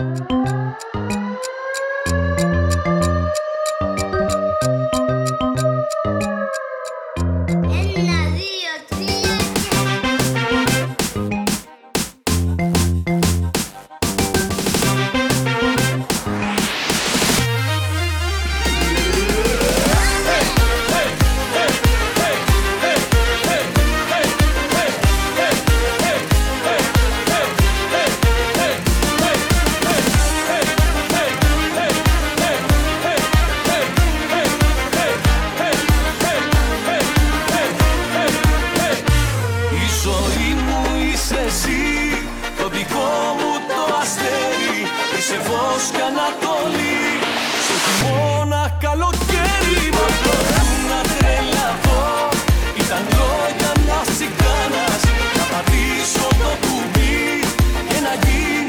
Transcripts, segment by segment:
σε φως κι ανατολή, στο χειμώνα καλοκαίρι. Μα μπορώ να τρελαθώ, ήταν λόγια μιας τσιγκάνας, να πατήσω το κουμπί και να γίνεις.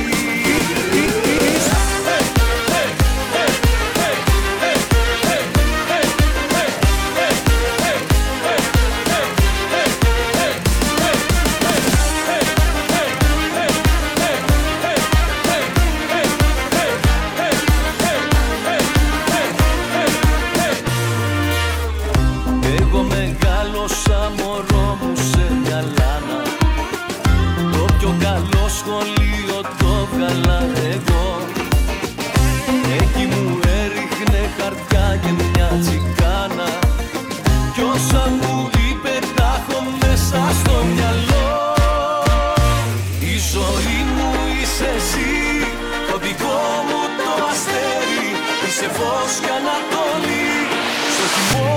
Μεγάλωσα μωρό μου σε μια λάνα, το πιο καλό σχολείο το βγάλα εγώ. Εκεί μου έριχνε χαρτιά και μια τσιγκάνα, κι όσα μου είπε τα έχω μέσα στο μυαλό. Η ζωή μου είσαι εσύ, το δικό μου το αστέρι, είσαι φως κι ανατολή, στο χειμώνα